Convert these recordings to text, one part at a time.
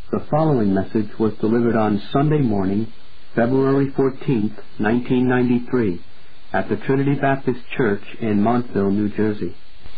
The following message was delivered on Sunday morning, February 14th, 1993, at the Trinity Baptist Church in Montville, New Jersey.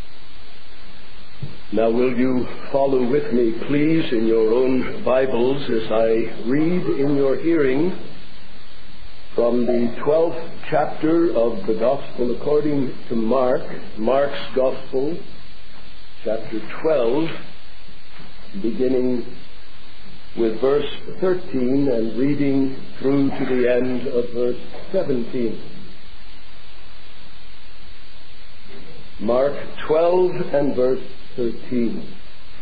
Now will you follow with me, please, in your own Bibles as I read in your hearing from the 12th chapter of the Gospel according to Mark, Mark's Gospel, chapter 12, beginning with verse 13 and reading through to the end of verse 17. Mark 12 and verse 13.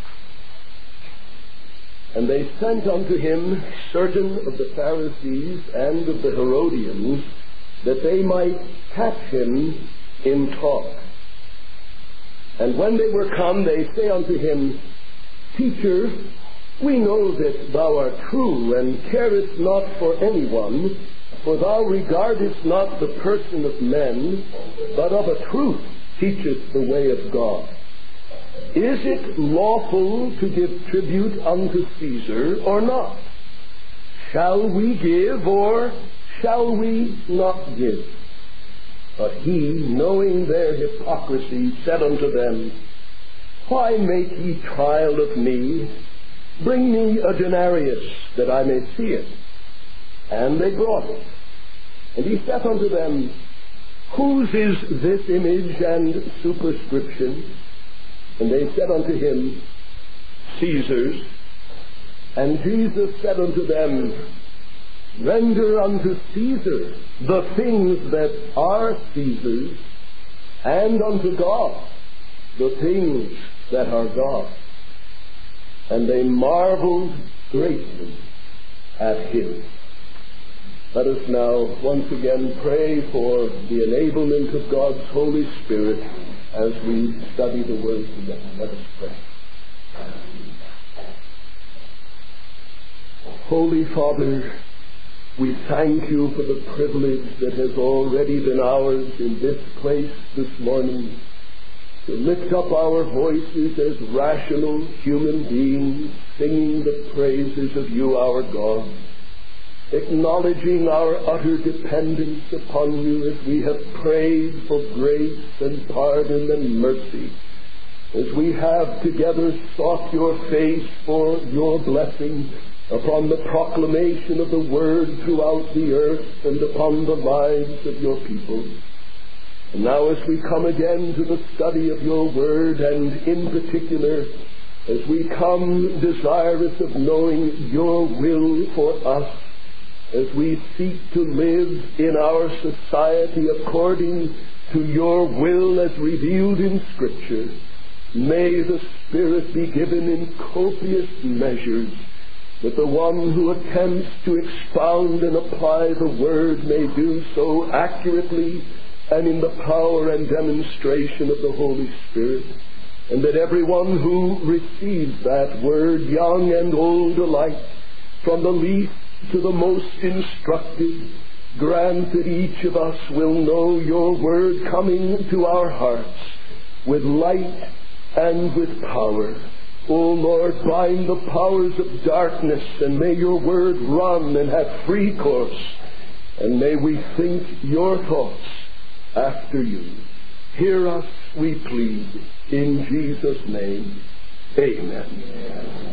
And they sent unto him certain of the Pharisees and of the Herodians, that they might catch him in talk. And when they were come, they say unto him, Teacher, we know that thou art true, and carest not for anyone, for thou regardest not the person of men, but of a truth teachest the way of God. Is it lawful to give tribute unto Caesar or not? Shall we give, or shall we not give? But he, knowing their hypocrisy, said unto them, Why make ye trial of me? Bring me a denarius, that I may see it. And they brought it. And he saith unto them, Whose is this image and superscription? And they said unto him, Caesar's. And Jesus said unto them, Render unto Caesar the things that are Caesar's, and unto God the things that are God's. And they marveled greatly at him. Let us now once again pray for the enablement of God's Holy Spirit as we study the Word together. Let us pray. Holy Father, we thank you for the privilege that has already been ours in this place this morning, to lift up our voices as rational human beings, singing the praises of you, our God, acknowledging our utter dependence upon you as we have prayed for grace and pardon and mercy, as we have together sought your face for your blessing upon the proclamation of the word throughout the earth and upon the lives of your people. And now as we come again to the study of your word, and in particular as we come desirous of knowing your will for us, as we seek to live in our society according to your will as revealed in Scripture, may the Spirit be given in copious measures, that the one who attempts to expound and apply the word may do so accurately and in the power and demonstration of the Holy Spirit, and that everyone who receives that word, young and old alike, from the least to the most instructed, grant that each of us will know your word coming to our hearts with light and with power. O Lord, bind the powers of darkness, and may your word run and have free course, and may we think your thoughts after you. Hear us, we plead, in Jesus' name. Amen.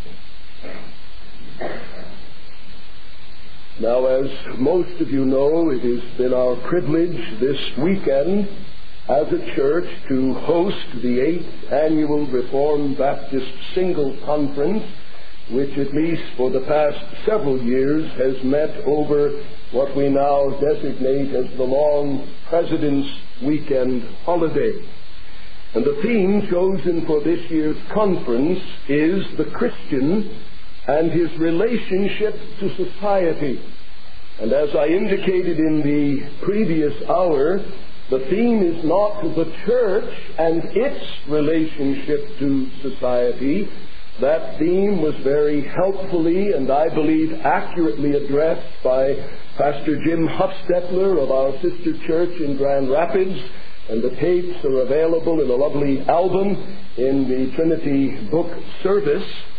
Now, as most of you know, it has been our privilege this weekend as a church to host the 8th Annual Reformed Baptist Single Conference, which at least for the past several years has met over what we now designate as the long President's Weekend holiday. And the theme chosen for this year's conference is the Christian and his relationship to society. And as I indicated in the previous hour, the theme is not the church and its relationship to society. That theme was very helpfully and I believe accurately addressed by Pastor Jim Huffstetler of our sister church in Grand Rapids, and the tapes are available in a lovely album in the Trinity Book Service.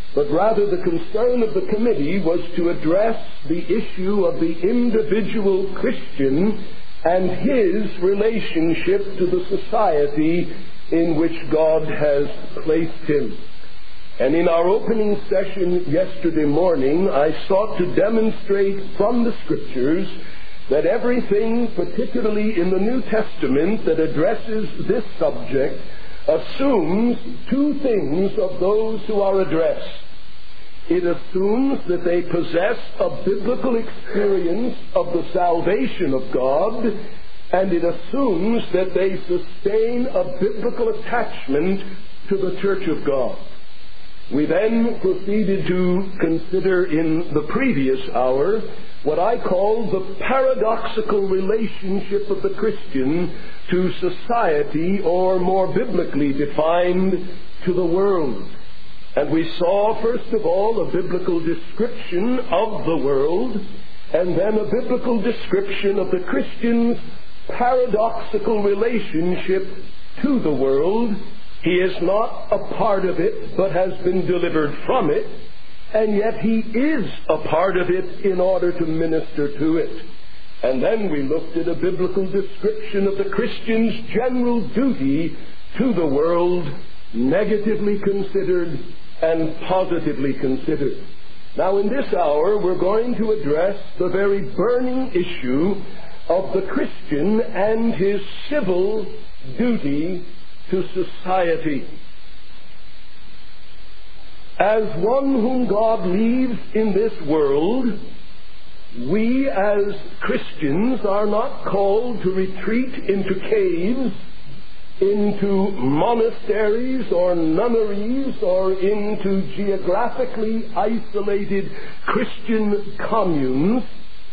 but rather the concern of the committee was to address the issue of the individual Christian and his relationship to the society in which God has placed him. And in our opening session yesterday morning, I sought to demonstrate from the Scriptures that everything, particularly in the New Testament, that addresses this subject, assumes two things of those who are addressed. It assumes that they possess a biblical experience of the salvation of God, and it assumes that they sustain a biblical attachment to the Church of God. We then proceeded to consider in the previous hour what I call the paradoxical relationship of the Christian to society, or more biblically defined, to the world. And we saw, first of all, a biblical description of the world, and then a biblical description of the Christian's paradoxical relationship to the world. He is not a part of it, but has been delivered from it, and yet he is a part of it in order to minister to it. And then we looked at a biblical description of the Christian's general duty to the world, negatively considered and positively considered. Now in this hour we're going to address the very burning issue of the Christian and his civil duty to society. As one whom God leaves in this world, we as Christians are not called to retreat into caves, into monasteries or nunneries, or into geographically isolated Christian communes.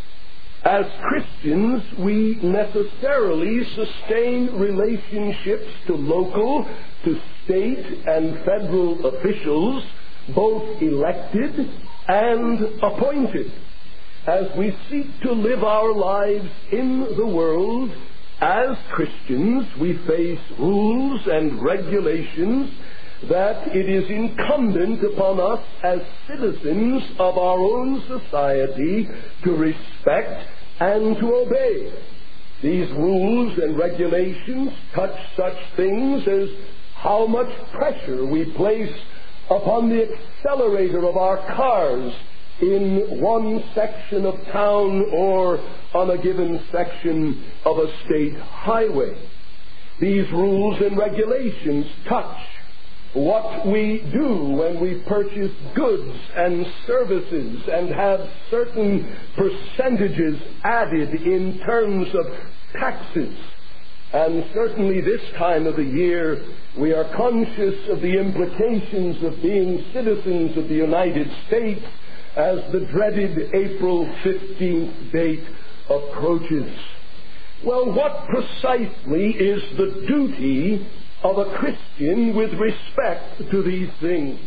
As Christians, we necessarily sustain relationships to local, to state and federal officials, both elected and appointed. As we seek to live our lives in the world as Christians, we face rules and regulations that it is incumbent upon us as citizens of our own society to respect and to obey. These rules and regulations touch such things as how much pressure we place upon the accelerator of our cars in one section of town or on a given section of a state highway. These rules and regulations touch what we do when we purchase goods and services and have certain percentages added in terms of taxes. And certainly this time of the year, we are conscious of the implications of being citizens of the United States as the dreaded April 15th date approaches. Well, what precisely is the duty of a Christian with respect to these things?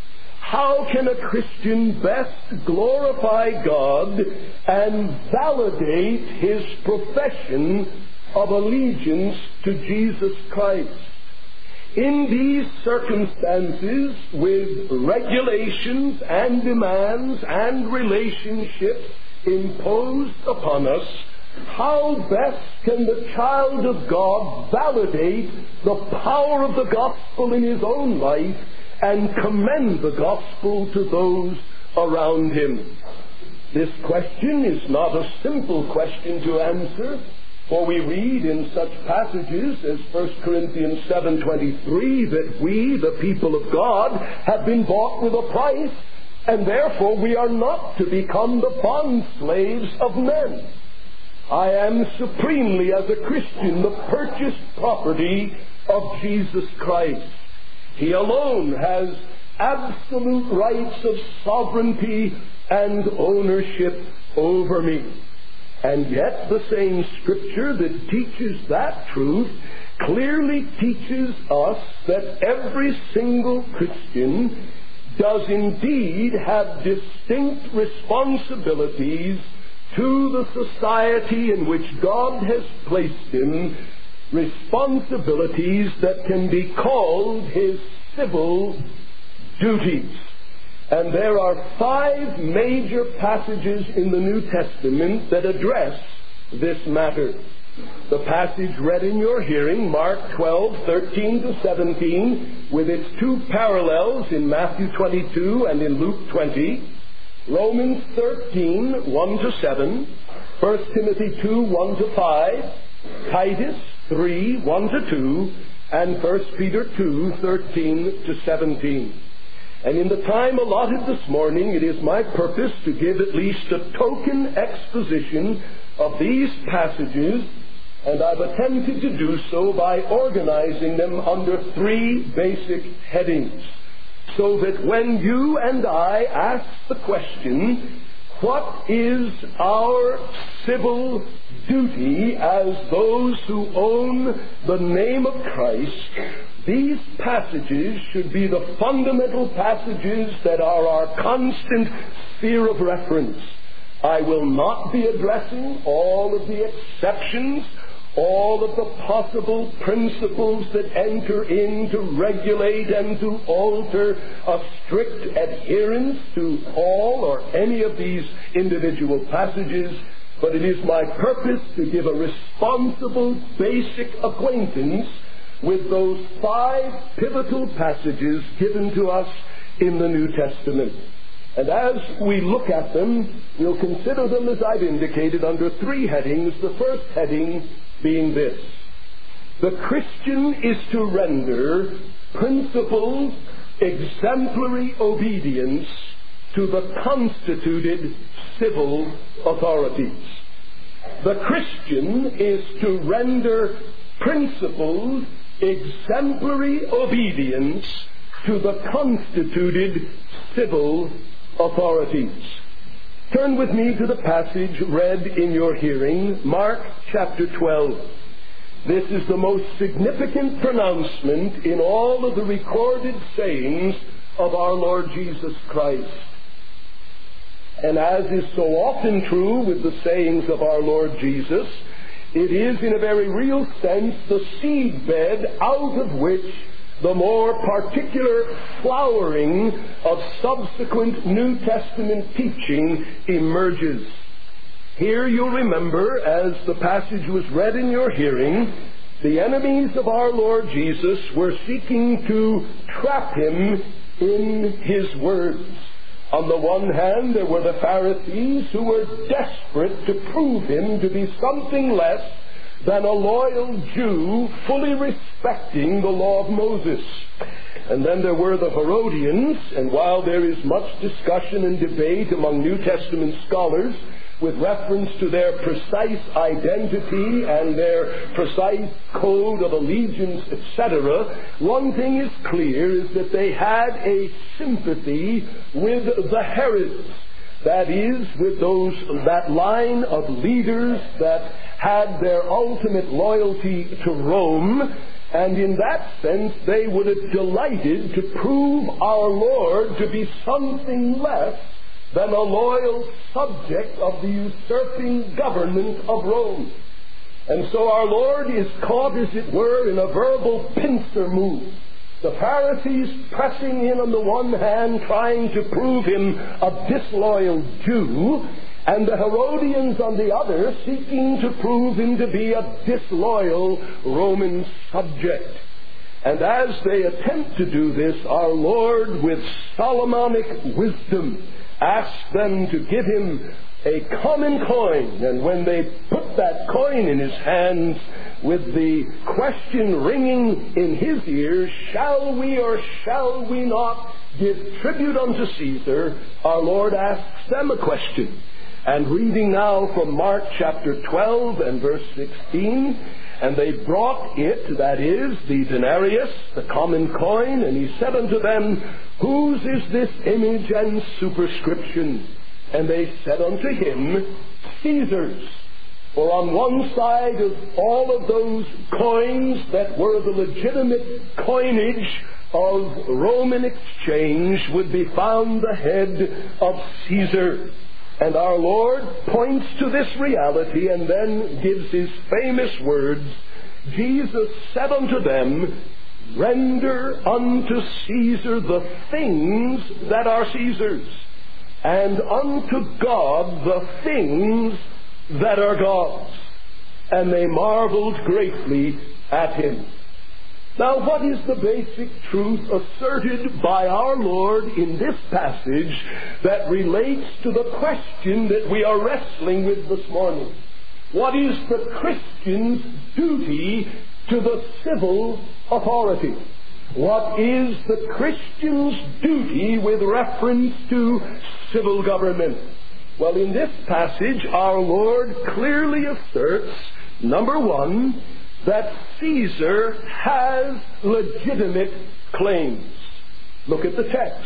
How can a Christian best glorify God and validate his profession of allegiance to Jesus Christ? In these circumstances, with regulations and demands and relationships imposed upon us, how best can the child of God validate the power of the gospel in his own life and commend the gospel to those around him? This question is not a simple question to answer, for we read in such passages as 1 Corinthians 7:23 that we, the people of God, have been bought with a price, and therefore we are not to become the bond slaves of men. I am supremely, as a Christian, the purchased property of Jesus Christ. He alone has absolute rights of sovereignty and ownership over me. And yet the same Scripture that teaches that truth clearly teaches us that every single Christian does indeed have distinct responsibilities to the society in which God has placed him, responsibilities that can be called his civil duties. And there are 5 major passages in the New Testament that address this matter. The passage read in your hearing, Mark 12:13 to 17, with its 2 parallels in Matthew 22 and in Luke 20, Romans 13:1 to 7, 1 Timothy 2:1 to 5, Titus 3:1 to 2, and 1 Peter 2:13 to 17. And in the time allotted this morning, it is my purpose to give at least a token exposition of these passages, and I've attempted to do so by organizing them under 3 basic headings, so that when you and I ask the question, what is our civil duty as those who own the name of Christ, these passages should be the fundamental passages that are our constant sphere of reference. I will not be addressing all of the exceptions, all of the possible principles that enter in to regulate and to alter a strict adherence to all or any of these individual passages, but it is my purpose to give a responsible, basic acquaintance with those 5 pivotal passages given to us in the New Testament. And as we look at them, we'll consider them, as I've indicated, under 3 headings. The first heading being this: the Christian is to render principled, exemplary obedience to the constituted civil authorities. The Christian is to render principled, exemplary obedience to the constituted civil authorities. Turn with me to the passage read in your hearing, Mark chapter 12. This is the most significant pronouncement in all of the recorded sayings of our Lord Jesus Christ. And as is so often true with the sayings of our Lord Jesus, it is in a very real sense the seedbed out of which the more particular flowering of subsequent New Testament teaching emerges. Here you'll remember, as the passage was read in your hearing, the enemies of our Lord Jesus were seeking to trap him in his words. On the one hand, there were the Pharisees who were desperate to prove him to be something less than a loyal Jew, fully respecting the law of Moses. And then there were the Herodians, and while there is much discussion and debate among New Testament scholars with reference to their precise identity and their precise code of allegiance, etc., one thing is clear, is that they had a sympathy with the Herods. That is, with that line of leaders that had their ultimate loyalty to Rome, and in that sense they would have delighted to prove our Lord to be something less than a loyal subject of the usurping government of Rome. And so our Lord is caught, as it were, in a verbal pincer move. The Pharisees pressing in on the one hand, trying to prove him a disloyal Jew, and the Herodians on the other, seeking to prove him to be a disloyal Roman subject. And as they attempt to do this, our Lord, with Solomonic wisdom, asks them to give him a common coin. And when they put that coin in his hands, with the question ringing in his ears, shall we or shall we not give tribute unto Caesar, our Lord asks them a question. And reading now from Mark chapter 12 and verse 16, and they brought it, that is, the denarius, the common coin, and he said unto them, whose is this image and superscription? And they said unto him, Caesar's. For on one side of all of those coins that were the legitimate coinage of Roman exchange would be found the head of Caesar. And our Lord points to this reality and then gives his famous words, Jesus said unto them, Render unto Caesar the things that are Caesar's, and unto God the things that are God's. And they marveled greatly at him. Now, what is the basic truth asserted by our Lord in this passage that relates to the question that we are wrestling with this morning? What is the Christian's duty to the civil authority? What is the Christian's duty with reference to civil government? Well, in this passage, our Lord clearly asserts, number one, that Caesar has legitimate claims. Look at the text.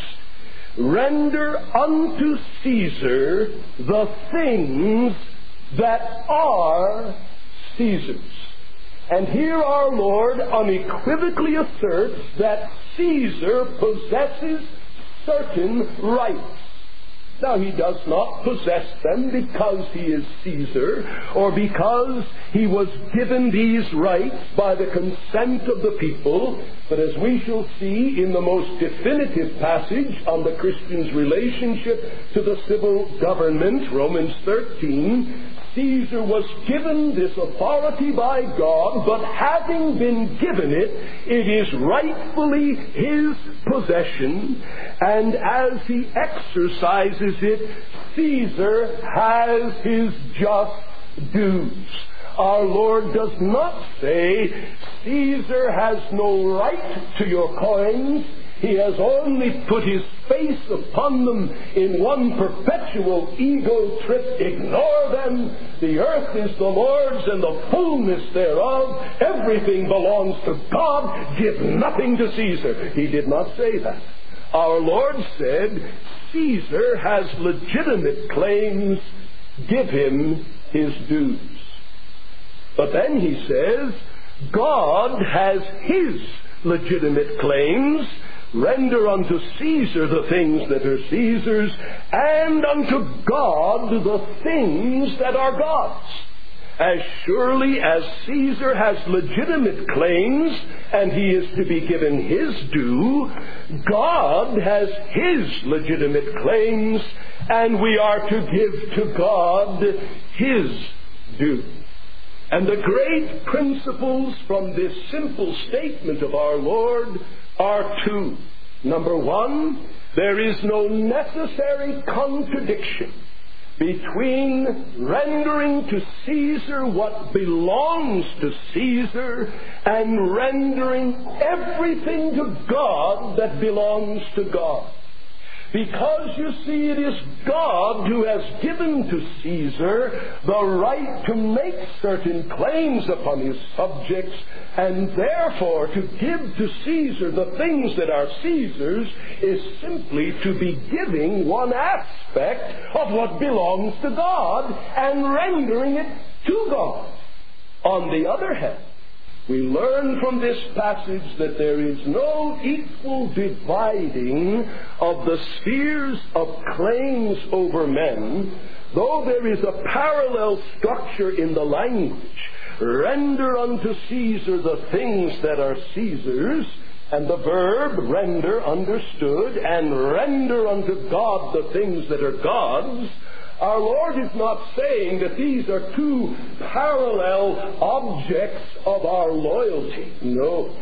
Render unto Caesar the things that are Caesar's. And here our Lord unequivocally asserts that Caesar possesses certain rights. Now, he does not possess them because he is Caesar or because he was given these rights by the consent of the people, but as we shall see in the most definitive passage on the Christian's relationship to the civil government, Romans 13, Caesar was given this authority by God, but having been given it, it is rightfully his possession, and as he exercises it, Caesar has his just dues. Our Lord does not say, Caesar has no right to your coins. He has only put his face upon them in one perpetual ego trip. Ignore them. The earth is the Lord's and the fullness thereof. Everything belongs to God. Give nothing to Caesar. He did not say that. Our Lord said, Caesar has legitimate claims. Give him his dues. But then he says, God has his legitimate claims. Render unto Caesar the things that are Caesar's, and unto God the things that are God's. As surely as Caesar has legitimate claims, and he is to be given his due, God has his legitimate claims, and we are to give to God his due. And the great principles from this simple statement of our Lord are two. Number one, there is no necessary contradiction between rendering to Caesar what belongs to Caesar and rendering everything to God that belongs to God. Because, you see, it is God who has given to Caesar the right to make certain claims upon his subjects, and therefore to give to Caesar the things that are Caesar's is simply to be giving one aspect of what belongs to God and rendering it to God. On the other hand, we learn from this passage that there is no equal dividing of the spheres of claims over men, though there is a parallel structure in the language. Render unto Caesar the things that are Caesar's, and the verb render understood, and render unto God the things that are God's. Our Lord is not saying that these are two parallel objects of our loyalty. No.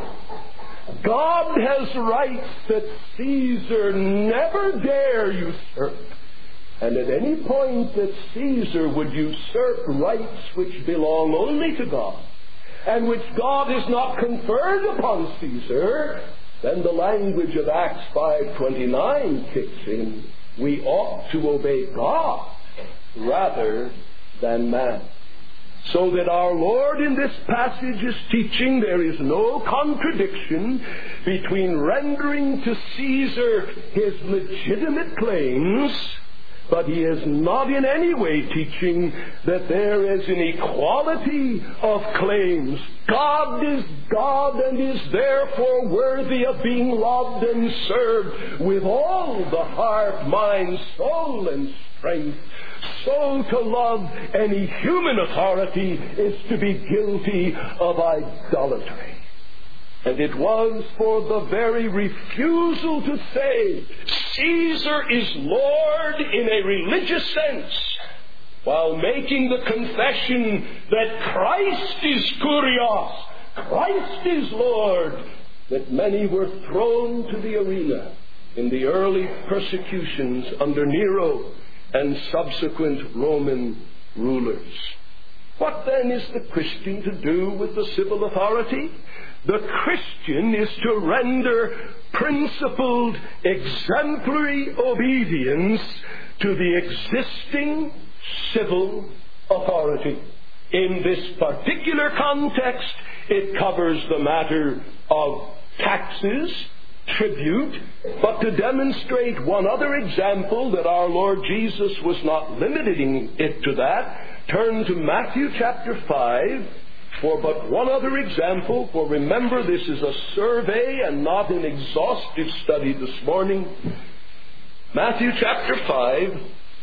God has rights that Caesar never dare usurp. And at any point that Caesar would usurp rights which belong only to God, and which God has not conferred upon Caesar, then the language of Acts 5:29 kicks in. We ought to obey God rather than man. So that our Lord in this passage is teaching there is no contradiction between rendering to Caesar his legitimate claims, but he is not in any way teaching that there is an equality of claims. God is God and is therefore worthy of being loved and served with all the heart, mind, soul, and strength. So to love any human authority is to be guilty of idolatry. And it was for the very refusal to say Caesar is Lord in a religious sense, while making the confession that Christ is Kurios, Christ is Lord, that many were thrown to the arena in the early persecutions under Nero and subsequent Roman rulers. What then is the Christian to do with the civil authority? The Christian is to render principled, exemplary obedience to the existing civil authority. In this particular context, it covers the matter of taxes, tribute, but to demonstrate one other example that our Lord Jesus was not limiting it to that, turn to Matthew chapter 5 for but one other example, for remember this is a survey and not an exhaustive study this morning. Matthew chapter 5,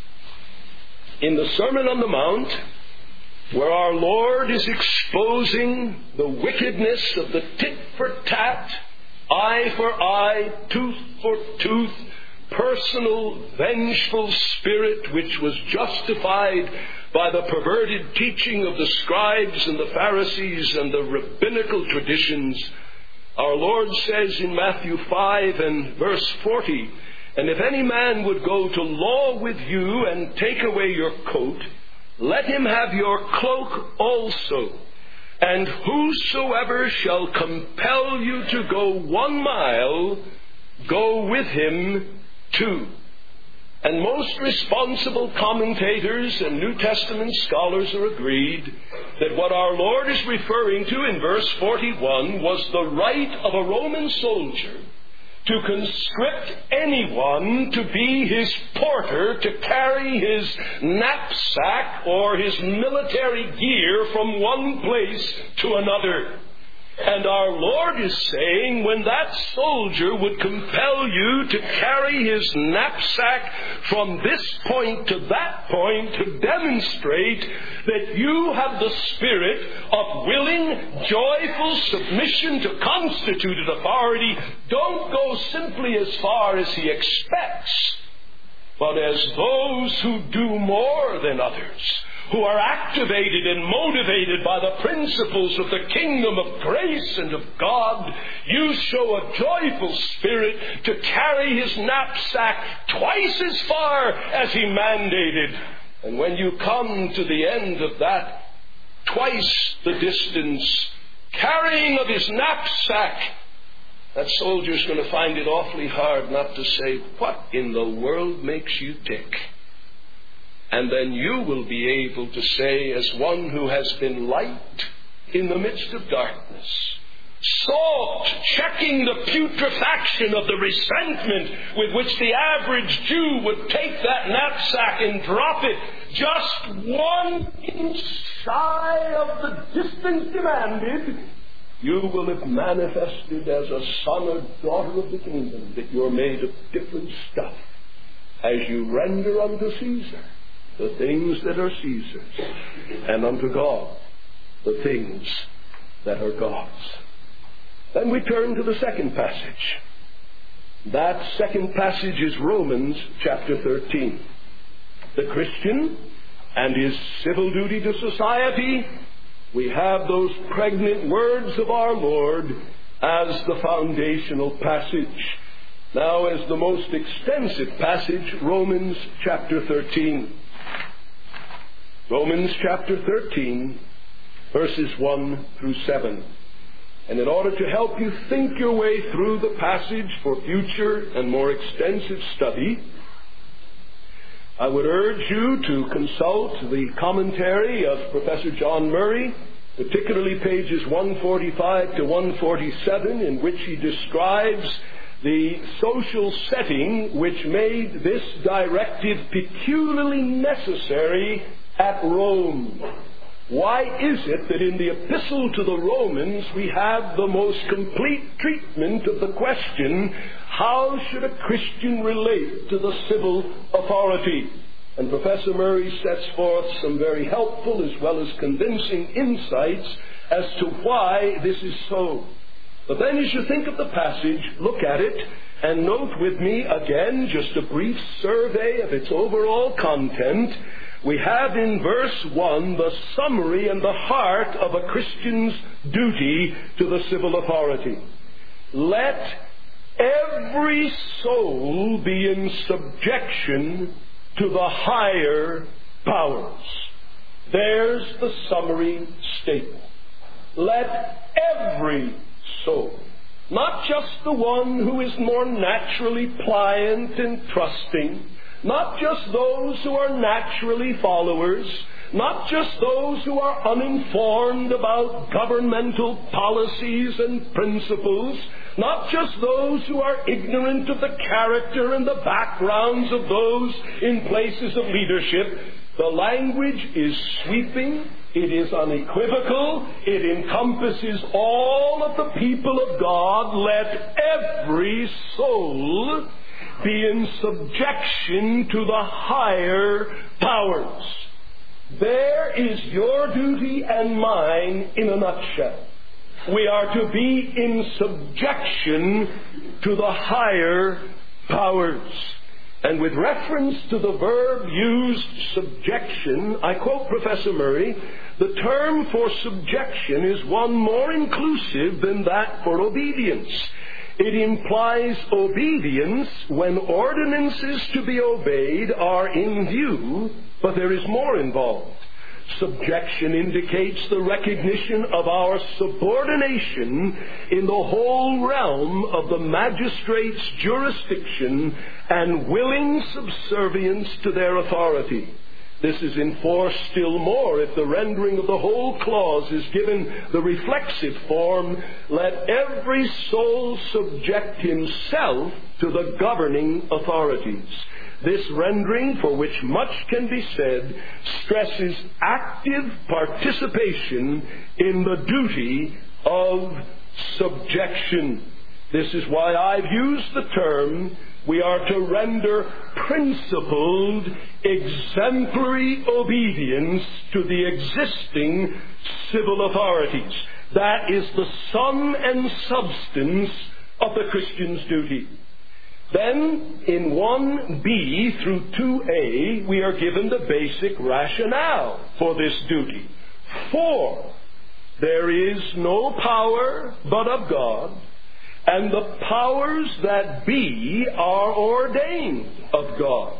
in the Sermon on the Mount, where our Lord is exposing the wickedness of the tit-for-tat, eye for eye, tooth for tooth, personal, vengeful spirit which was justified by the perverted teaching of the scribes and the Pharisees and the rabbinical traditions, our Lord says in Matthew 5 and verse 40, "And if any man would go to law with you and take away your coat, let him have your cloak also. And whosoever shall compel you to go 1 mile, go with him 2. And most responsible commentators and New Testament scholars are agreed that what our Lord is referring to in verse 41 was the right of a Roman soldier to conscript anyone to be his porter, to carry his knapsack or his military gear from one place to another. And our Lord is saying, when that soldier would compel you to carry his knapsack from this point to that point to demonstrate that you have the spirit of willing, joyful submission to constituted authority, don't go simply as far as he expects, but as those who do more than others, who are activated and motivated by the principles of the kingdom of grace and of God, you show a joyful spirit to carry his knapsack twice as far as he mandated. And when you come to the end of that, twice the distance, carrying of his knapsack, that soldier's going to find it awfully hard not to say, "What in the world makes you tick?" And then you will be able to say, as one who has been light in the midst of darkness, salt checking the putrefaction of the resentment with which the average Jew would take that knapsack and drop it just 1 inch shy of the distance demanded, you will have manifested as a son or daughter of the kingdom that you're made of different stuff as you render unto Caesar the things that are Caesar's, and unto God the things that are God's. Then we turn to the second passage. That second passage is Romans chapter 13. The Christian and his civil duty to society. We have those pregnant words of our Lord as the foundational passage. Now, as the most extensive passage, Romans chapter 13. Romans chapter 13, verses 1 through 7. And in order to help you think your way through the passage for future and more extensive study, I would urge you to consult the commentary of Professor John Murray, particularly pages 145 to 147, in which he describes the social setting which made this directive peculiarly necessary at Rome. Why is it that in the epistle to the Romans we have the most complete treatment of the question, how should a Christian relate to the civil authority? And Professor Murray sets forth some very helpful as well as convincing insights as to why this is so. But then as you think of the passage, look at it and note with me again just a brief survey of its overall content. We have in verse 1 the summary and the heart of a Christian's duty to the civil authority. Let every soul be in subjection to the higher powers. There's the summary statement. Let every soul, not just the one who is more naturally pliant and trusting, not just those who are naturally followers, not just those who are uninformed about governmental policies and principles, not just those who are ignorant of the character and the backgrounds of those in places of leadership. The language is sweeping, it is unequivocal, it encompasses all of the people of God. Let every soul be in subjection to the higher powers. There is your duty and mine in a nutshell. We are to be in subjection to the higher powers. And with reference to the verb used, subjection, I quote Professor Murray, the term for subjection is one more inclusive than that for obedience. It implies obedience when ordinances to be obeyed are in view, but there is more involved. Subjection indicates the recognition of our subordination in the whole realm of the magistrate's jurisdiction and willing subservience to their authority. This is enforced still more if the rendering of the whole clause is given the reflexive form, let every soul subject himself to the governing authorities. This rendering, for which much can be said, stresses active participation in the duty of subjection. This is why I've used the term, we are to render principled, exemplary obedience to the existing civil authorities. That is the sum and substance of the Christian's duty. Then, in 1b through 2a, we are given the basic rationale for this duty. For there is no power but of God, and the powers that be are ordained of God.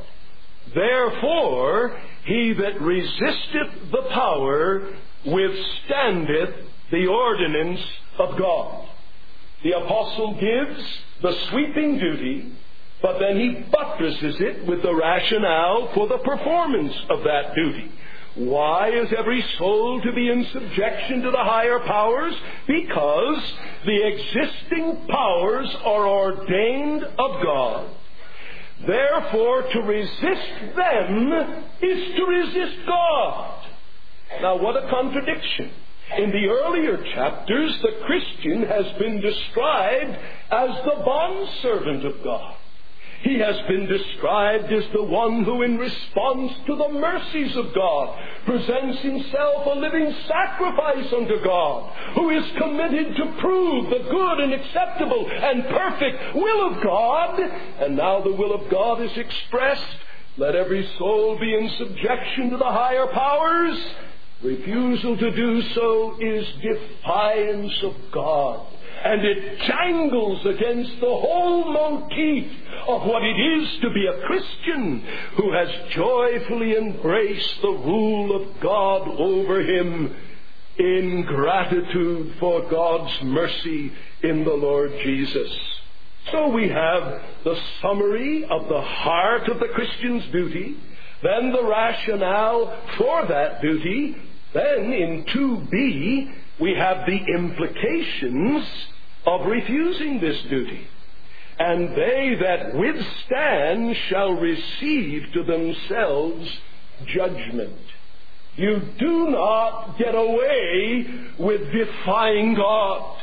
Therefore, he that resisteth the power withstandeth the ordinance of God. The apostle gives the sweeping duty, but then he buttresses it with the rationale for the performance of that duty. Why is every soul to be in subjection to the higher powers? Because the existing powers are ordained of God. Therefore, to resist them is to resist God. Now, what a contradiction. In the earlier chapters, the Christian has been described as the bondservant of God. He has been described as the one who, in response to the mercies of God, presents himself a living sacrifice unto God, who is committed to prove the good and acceptable and perfect will of God. And now the will of God is expressed. Let every soul be in subjection to the higher powers. Refusal to do so is defiance of God. And it jangles against the whole motif of what it is to be a Christian who has joyfully embraced the rule of God over him in gratitude for God's mercy in the Lord Jesus. So we have the summary of the heart of the Christian's duty, then the rationale for that duty. Then in 2b, we have the implications of refusing this duty. And they that withstand shall receive to themselves judgment. You do not get away with defying God.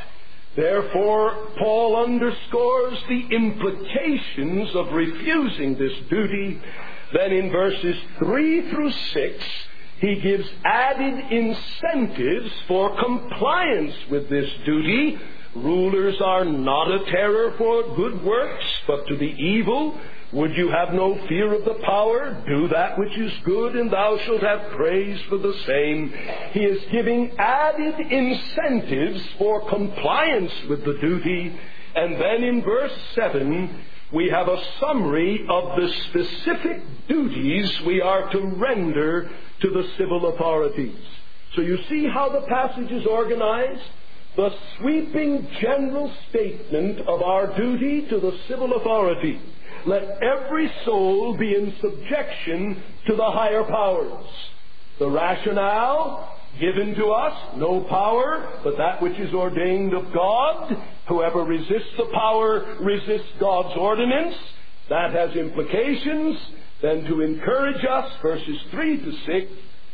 Therefore, Paul underscores the implications of refusing this duty. Then in verses 3 through 6, he gives added incentives for compliance with this duty Rulers are not a terror for good works, but to the evil. Would you have no fear of the power? Do that which is good, and thou shalt have praise for the same. He is giving added incentives for compliance with the duty. And then in verse 7, we have a summary of the specific duties we are to render to the civil authorities. So you see how the passage is organized? The sweeping general statement of our duty to the civil authority. Let every soul be in subjection to the higher powers. The rationale given to us, no power but that which is ordained of God. Whoever resists the power resists God's ordinance. That has implications. Then to encourage us, verses 3 to 6.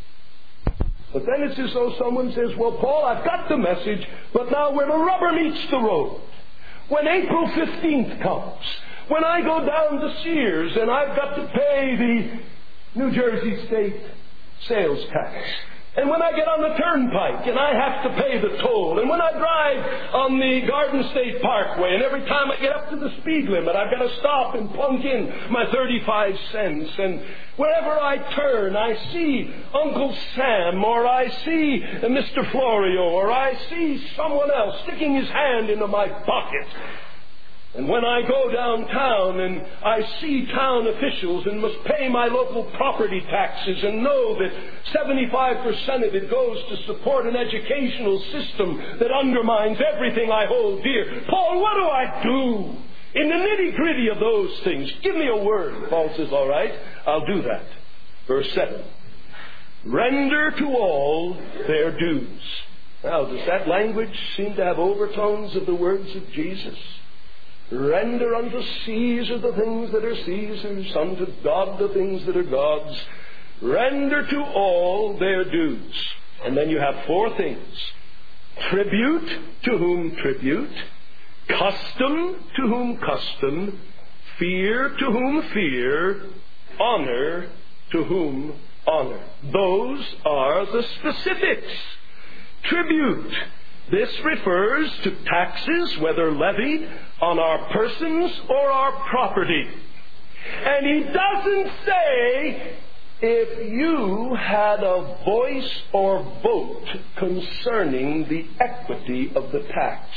But then it's as though someone says, well, Paul, I've got the message, but now where the rubber meets the road. When April 15th comes, when I go down to Sears and I've got to pay the New Jersey State sales tax, and when I get on the turnpike and I have to pay the toll, and when I drive on the Garden State Parkway, and every time I get up to the speed limit I've got to stop and plunk in my 35 cents, and wherever I turn I see Uncle Sam, or I see Mr. Florio, or I see someone else sticking his hand into my pocket. And when I go downtown and I see town officials and must pay my local property taxes and know that 75% of it goes to support an educational system that undermines everything I hold dear. Paul, what do I do in the nitty-gritty of those things? Give me a word. Paul says, all right, I'll do that. Verse 7. Render to all their dues. Now, does that language seem to have overtones of the words of Jesus? Render unto Caesar the things that are Caesar's, unto God the things that are God's. Render to all their dues. And then you have four things. Tribute, to whom tribute. Custom, to whom custom. Fear, to whom fear. Honor, to whom honor. Those are the specifics. Tribute. This refers to taxes, whether levied on our persons or our property. And he doesn't say, if you had a voice or vote concerning the equity of the tax.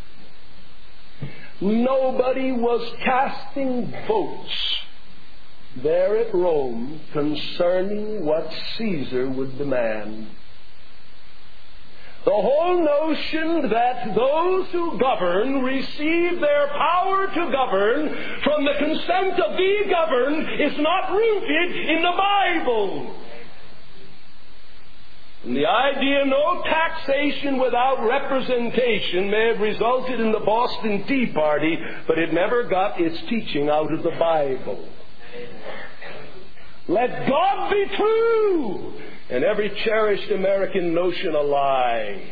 Nobody was casting votes there at Rome concerning what Caesar would demand. The whole notion that those who govern receive their power to govern from the consent of the governed is not rooted in the Bible. And the idea no taxation without representation may have resulted in the Boston Tea Party, but it never got its teaching out of the Bible. Let God be true and every cherished American notion a lie.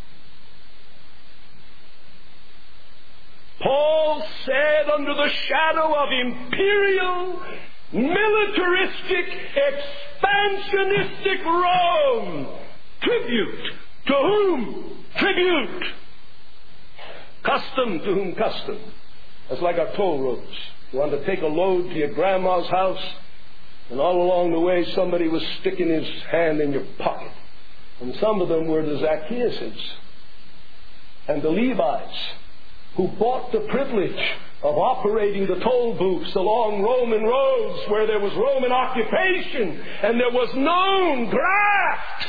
Paul said, under the shadow of imperial, militaristic, expansionistic Rome, tribute. To whom? Tribute. Custom, to whom custom. That's like our toll roads. You want to take a load to your grandma's house, and all along the way somebody was sticking his hand in your pocket. And some of them were the Zacchaeuses and the Levites who bought the privilege of operating the toll booths along Roman roads where there was Roman occupation and there was known graft.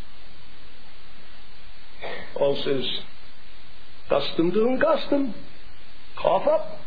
Paul says, custom to whom custom. Cough up.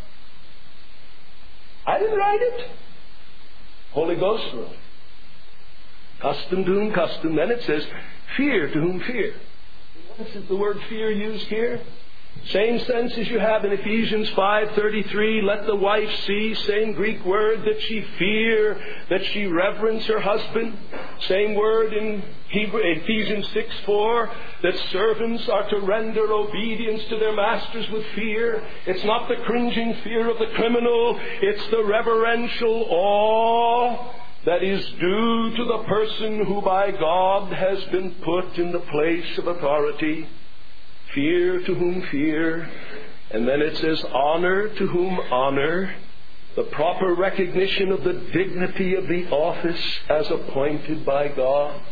I didn't write it. Holy Ghost wrote. Custom to whom custom. Then it says, fear to whom fear. What is the word fear used here? Same sense as you have in Ephesians 5:33. Let the wife see. Same Greek word, that she fear, that she reverence her husband. Same word in Ephesians 6:4, that servants are to render obedience to their masters with fear. It's not the cringing fear of the criminal. It's the reverential awe that is due to the person who by God has been put in the place of authority. fear to whom fear, and then it says honor to whom honor, the proper recognition of the dignity of the office as appointed by God.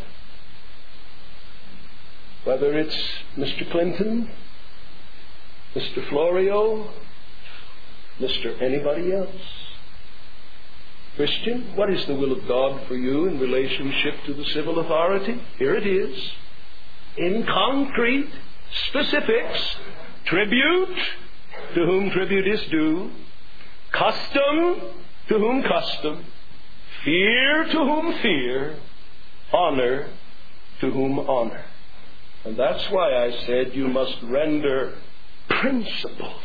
Whether it's Mr. Clinton, Mr. Florio, Mr. anybody else. Christian, what is the will of God for you in relationship to the civil authority? Here it is. In concrete specifics, tribute to whom tribute is due, custom to whom custom, fear to whom fear, honor to whom honor. And that's why I said you must render principled,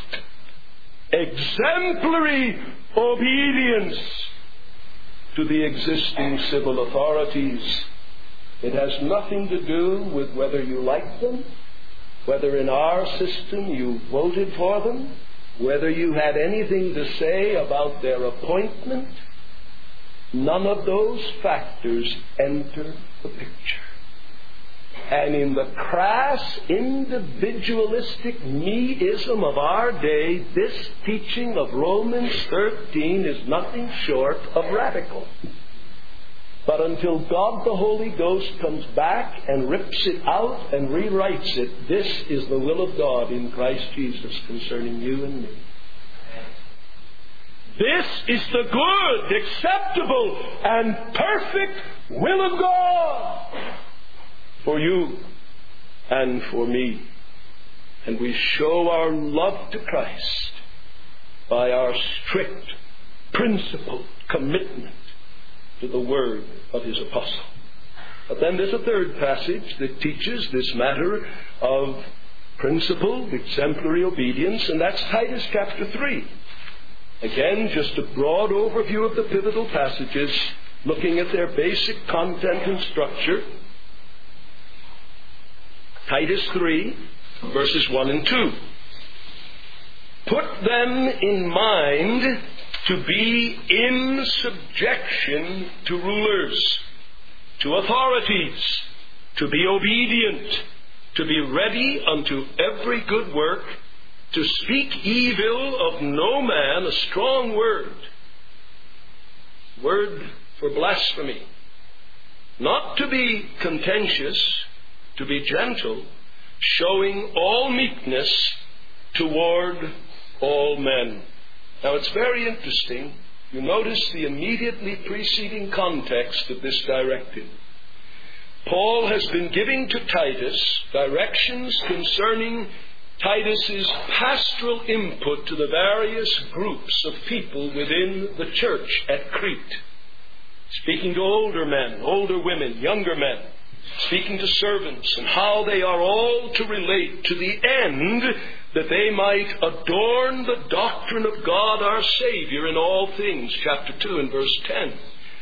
exemplary obedience to the existing civil authorities. It has nothing to do with whether you like them, whether in our system you voted for them, whether you had anything to say about their appointment. None of those factors enter the picture. And in the crass, individualistic me-ism of our day, this teaching of Romans 13 is nothing short of radical. But until God the Holy Ghost comes back and rips it out and rewrites it, this is the will of God in Christ Jesus concerning you and me. This is the good, acceptable, and perfect will of God for you and for me. And we show our love to Christ by our strict, principled commitment to the word of his apostle. But then there's a third passage that teaches this matter of principled, exemplary obedience, and that's Titus chapter 3. Again, just a broad overview of the pivotal passages, looking at their basic content and structure. Titus 3, verses 1 and 2. Put them in mind to be in subjection to rulers, to authorities, to be obedient, to be ready unto every good work, to speak evil of no man, a strong word for blasphemy, not to be contentious, to be gentle, showing all meekness toward all men. Now it's very interesting. You notice the immediately preceding context of this directive. Paul has been giving to Titus directions concerning Titus's pastoral input to the various groups of people within the church at Crete. Speaking to older men, older women, younger men, speaking to servants, and how they are all to relate to the end that they might adorn the doctrine of God our Savior in all things, chapter 2 and verse 10.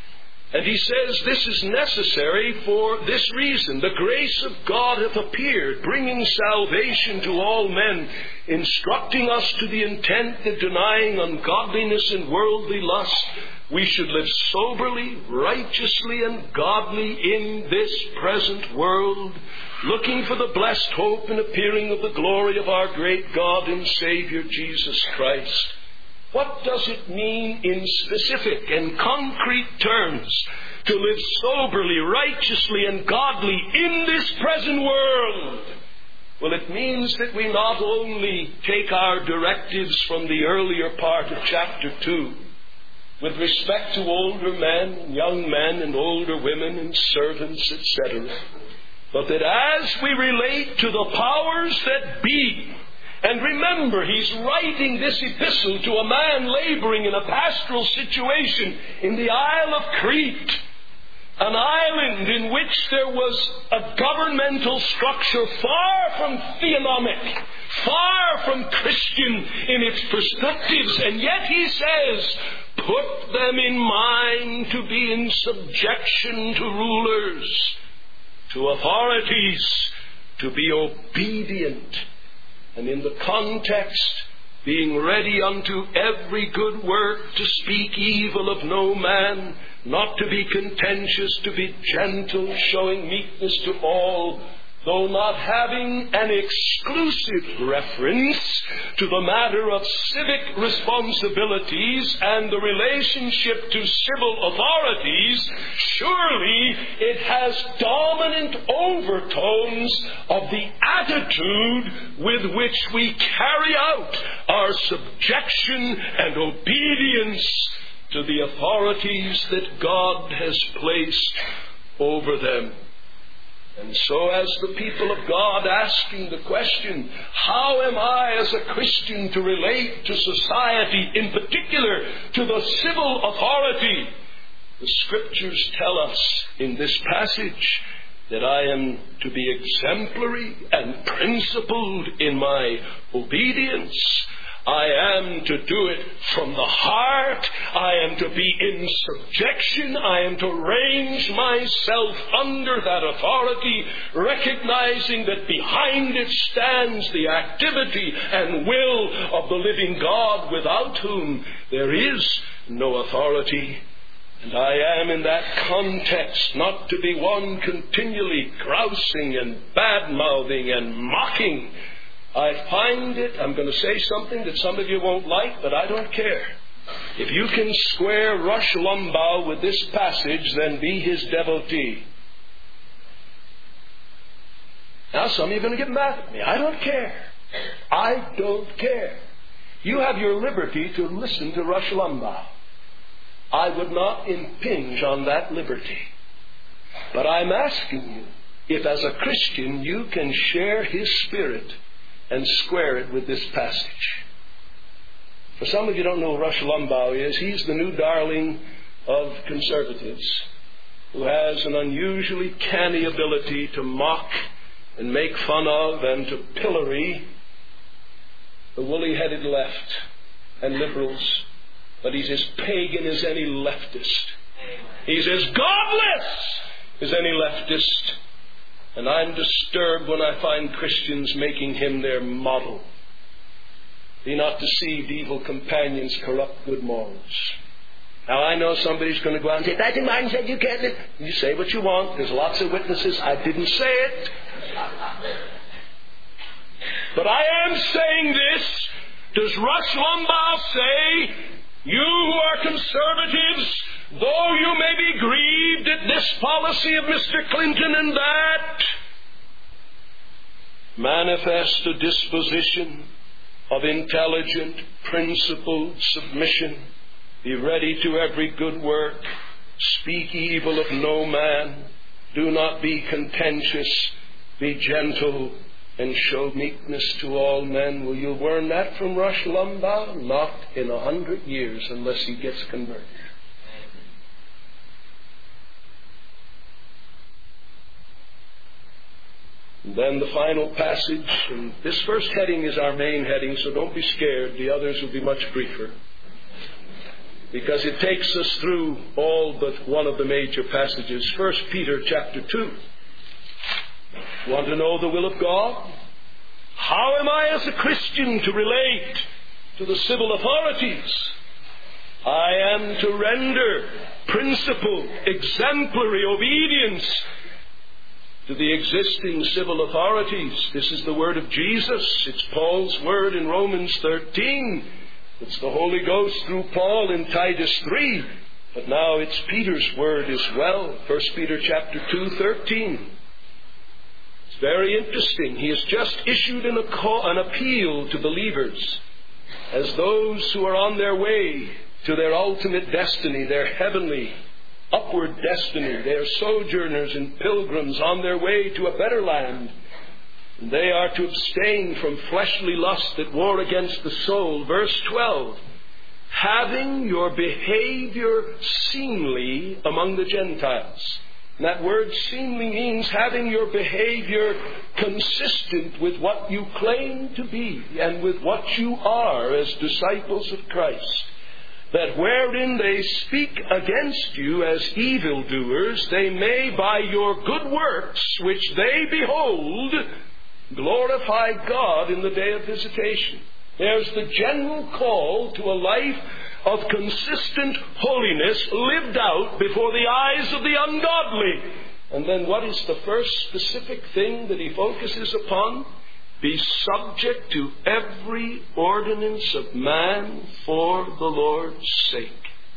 And he says this is necessary for this reason. The grace of God hath appeared, bringing salvation to all men, instructing us to the intent that denying ungodliness and worldly lust, we should live soberly, righteously, and godly in this present world, looking for the blessed hope and appearing of the glory of our great God and Savior Jesus Christ. What does it mean in specific and concrete terms to live soberly, righteously, and godly in this present world? Well, it means that we not only take our directives from the earlier part of chapter 2 with respect to older men, young men, and older women, and servants, etc., but that as we relate to the powers that be, and remember, he's writing this epistle to a man laboring in a pastoral situation in the Isle of Crete, an island in which there was a governmental structure far from theonomic, far from Christian in its perspectives, and yet he says, put them in mind to be in subjection to rulers, to authorities, to be obedient. And in the context, being ready unto every good work, to speak evil of no man, not to be contentious, to be gentle, showing meekness to all, though not having an exclusive reference to the matter of civic responsibilities and the relationship to civil authorities, surely it has dominant overtones of the attitude with which we carry out our subjection and obedience to the authorities that God has placed over them. And so as the people of God asking the question, how am I as a Christian to relate to society, in particular to the civil authority? The Scriptures tell us in this passage that I am to be exemplary and principled in my obedience. I am to do it from the heart. I am to be in subjection. I am to range myself under that authority, recognizing that behind it stands the activity and will of the living God, without whom there is no authority. And I am in that context not to be one continually grousing and bad-mouthing and mocking. I find it, I'm going to say something that some of you won't like, but I don't care. If you can square Rush Limbaugh with this passage, then be his devotee. Now some of you are going to get mad at me. I don't care. I don't care. You have your liberty to listen to Rush Limbaugh. I would not impinge on that liberty. But I'm asking you, if as a Christian you can share his spirit and square it with this passage. For some of you don't know who Rush Limbaugh is. He's the new darling of conservatives who has an unusually canny ability to mock and make fun of and to pillory the woolly-headed left and liberals. But he's as pagan as any leftist. He's as godless as any leftist. And I'm disturbed when I find Christians making him their model. Be not deceived, evil companions corrupt good morals. Now I know somebody's going to go out and say, Pastor Martin said you can't live. You say what you want. There's lots of witnesses. I didn't say it. But I am saying this. Does Rush Limbaugh say, you who are conservatives, though you may be grieved at this policy of Mr. Clinton and that, manifest a disposition of intelligent, principled submission. Be ready to every good work. Speak evil of no man. Do not be contentious. Be gentle and show meekness to all men. Will you learn that from Rush Limbaugh? Not in 100 years unless he gets converted. And then the final passage, and this first heading is our main heading, so don't be scared. The others will be much briefer, because it takes us through all but one of the major passages. 1 Peter chapter 2. Want to know the will of God? How am I as a Christian to relate to the civil authorities? I am to render principled, exemplary obedience to the existing civil authorities. This is the word of Jesus. It's Paul's word in Romans 13. It's the Holy Ghost through Paul in Titus 3. But now it's Peter's word as well. 1 Peter chapter 2:13. It's very interesting. He has just issued an appeal to believers as those who are on their way to their ultimate destiny, their heavenly upward destiny. They are sojourners and pilgrims on their way to a better land. And they are to abstain from fleshly lust that war against the soul. Verse 12. Having your behavior seemly among the Gentiles. And that word seemly means having your behavior consistent with what you claim to be and with what you are as disciples of Christ. That wherein they speak against you as evildoers, they may by your good works, which they behold, glorify God in the day of visitation. There's the general call to a life of consistent holiness lived out before the eyes of the ungodly. And then what is the first specific thing that he focuses upon? Be subject to every ordinance of man for the Lord's sake.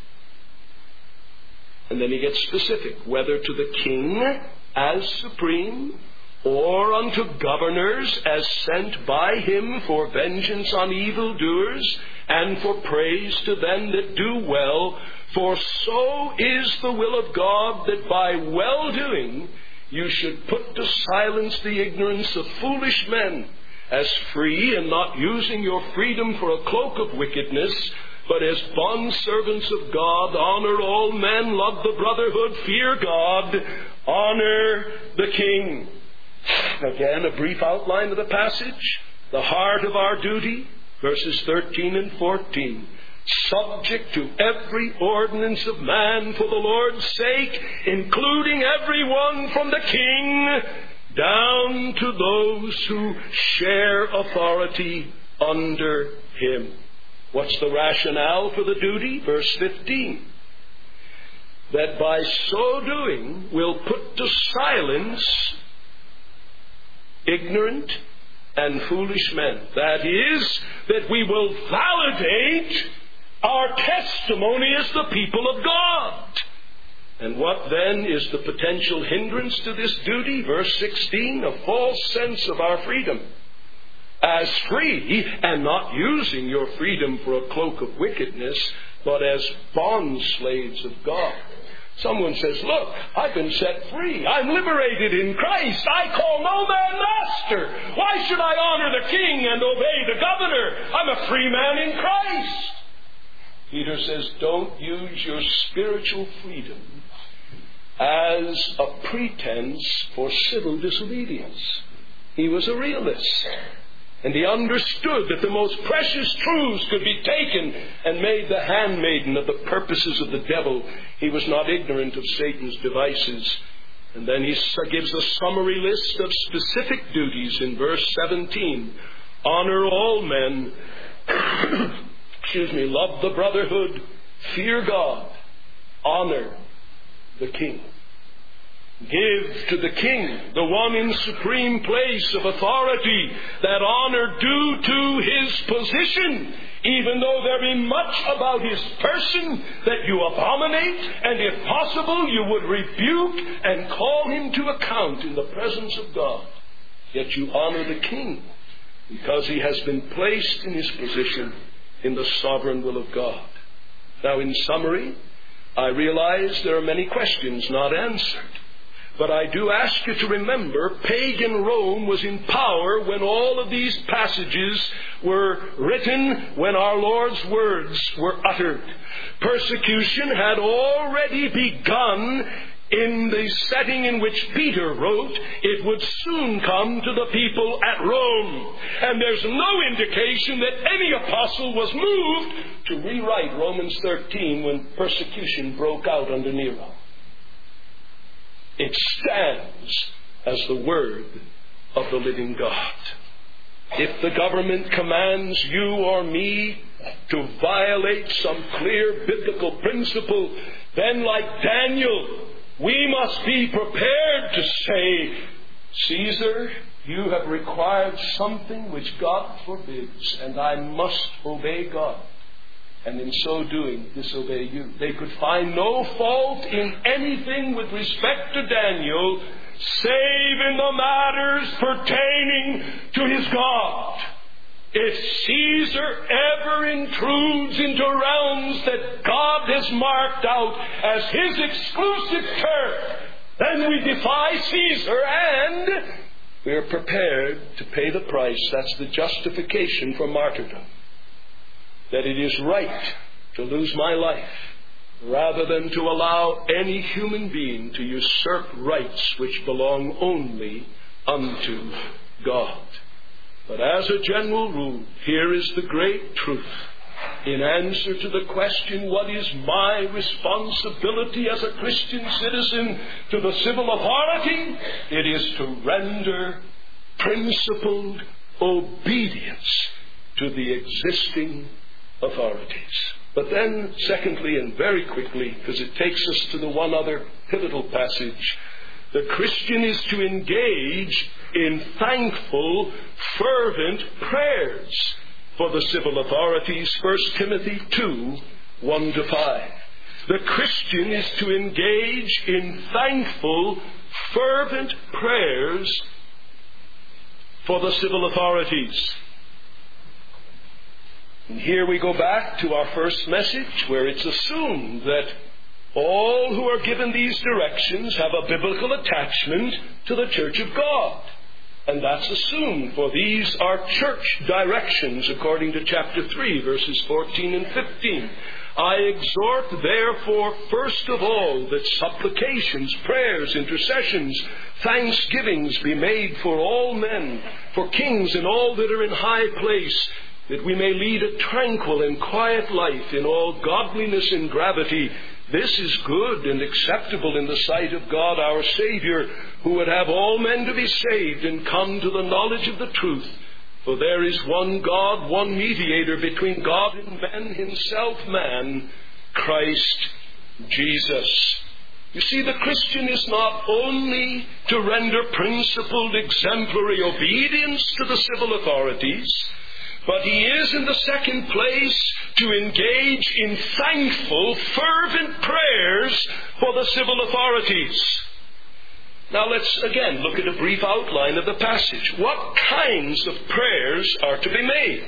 And then he gets specific, whether to the king as supreme, or unto governors as sent by him for vengeance on evildoers, and for praise to them that do well. For so is the will of God, that by well-doing you should put to silence the ignorance of foolish men, as free, and not using your freedom for a cloak of wickedness, but as bondservants of God. Honor all men, love the brotherhood, fear God, honor the king. Again, a brief outline of the passage. The heart of our duty, verses 13 and 14. Subject to every ordinance of man for the Lord's sake, including everyone from the king down to those who share authority under him. What's the rationale for the duty? Verse 15. That by so doing we'll put to silence ignorant and foolish men. That is, that we will validate our testimony as the people of God. And what then is the potential hindrance to this duty? Verse 16, a false sense of our freedom. As free, and not using your freedom for a cloak of wickedness, but as bond slaves of God. Someone says, look, I've been set free. I'm liberated in Christ. I call no man master. Why should I honor the king and obey the governor? I'm a free man in Christ. Peter says, don't use your spiritual freedom as a pretense for civil disobedience. He was a realist. And he understood that the most precious truths could be taken and made the handmaiden of the purposes of the devil. He was not ignorant of Satan's devices. And then he gives a summary list of specific duties in verse 17. Honor all men. Love the brotherhood. Fear God. Honor the king. Give to the king, the one in supreme place of authority, that honor due to his position, even though there be much about his person that you abominate, and if possible you would rebuke and call him to account in the presence of God. Yet you honor the king, because he has been placed in his position in the sovereign will of God. Now, in summary, I realize there are many questions not answered. But I do ask you to remember, pagan Rome was in power when all of these passages were written, when our Lord's words were uttered. Persecution had already begun in the setting in which Peter wrote. It would soon come to the people at Rome. And there's no indication that any apostle was moved to rewrite Romans 13 when persecution broke out under Nero. It stands as the word of the living God. If the government commands you or me to violate some clear biblical principle, then like Daniel, we must be prepared to say, Caesar, you have required something which God forbids, and I must obey God. And in so doing, disobey you. They could find no fault in anything with respect to Daniel, save in the matters pertaining to his God. If Caesar ever intrudes into realms that God has marked out as his exclusive turf, then we defy Caesar, and we are prepared to pay the price. That's the justification for martyrdom. That it is right to lose my life rather than to allow any human being to usurp rights which belong only unto God. But as a general rule, here is the great truth. In answer to the question, what is my responsibility as a Christian citizen to the civil authority? It is to render principled obedience to the existing authorities. But then, secondly, and very quickly, because it takes us to the one other pivotal passage, The Christian is to engage in thankful, fervent prayers for the civil authorities. 1 Timothy 2, 1-5. The Christian is to engage in thankful, fervent prayers for the civil authorities. And here we go back to our first message, where it's assumed that all who are given these directions have a biblical attachment to the Church of God. And that's assumed, for these are church directions, according to chapter 3, verses 14 and 15. I exhort, therefore, first of all, that supplications, prayers, intercessions, thanksgivings be made for all men, for kings and all that are in high place, that we may lead a tranquil and quiet life in all godliness and gravity. This is good and acceptable in the sight of God our Savior, who would have all men to be saved and come to the knowledge of the truth. For there is one God, one mediator between God and men, himself man, Christ Jesus. You see, the Christian is not only to render principled, exemplary obedience to the civil authorities, but he is, in the second place, to engage in thankful, fervent prayers for the civil authorities. Now let's again look at a brief outline of the passage. What kinds of prayers are to be made?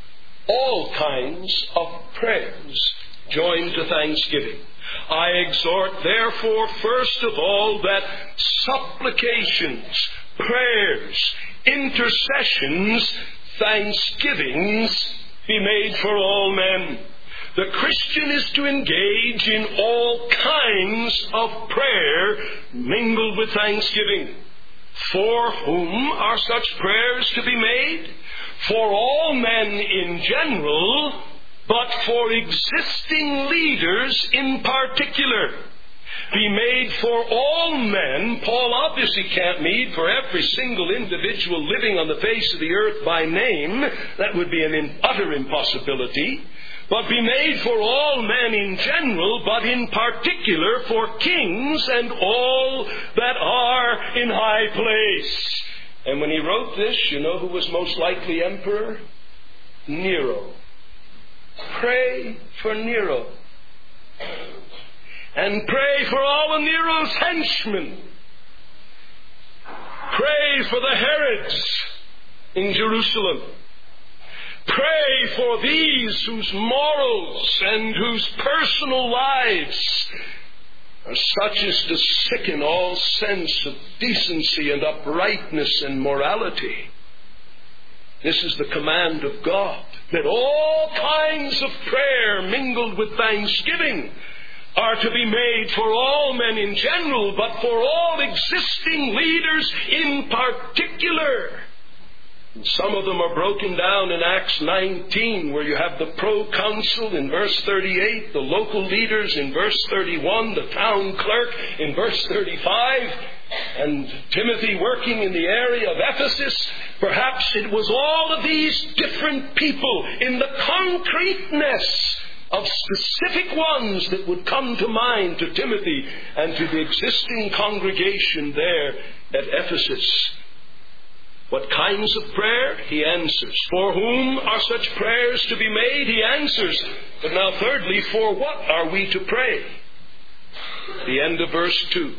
All kinds of prayers joined to thanksgiving. I exhort, therefore, first of all, that supplications, prayers, intercessions, thanksgivings be made for all men. The Christian is to engage in all kinds of prayer mingled with thanksgiving. For whom are such prayers to be made? For all men in general, but for existing leaders in particular. Be made for all men. Paul obviously can't mean for every single individual living on the face of the earth by name. That would be an utter impossibility. But be made for all men in general, but in particular for kings and all that are in high place. And when he wrote this, you know who was most likely emperor? Nero. Pray for Nero. And pray for all of Nero's henchmen. Pray for the Herods in Jerusalem. Pray for these whose morals and whose personal lives are such as to sicken all sense of decency and uprightness and morality. This is the command of God, that all kinds of prayer mingled with thanksgiving are to be made for all men in general, but for all existing leaders in particular. And some of them are broken down in Acts 19, where you have the proconsul in verse 38, the local leaders in verse 31, the town clerk in verse 35, and Timothy working in the area of Ephesus. Perhaps it was all of these different people in the concreteness of specific ones that would come to mind to Timothy and to the existing congregation there at Ephesus. What kinds of prayer? He answers. For whom are such prayers to be made? He answers. But now thirdly, for what are we to pray? The end of verse 2.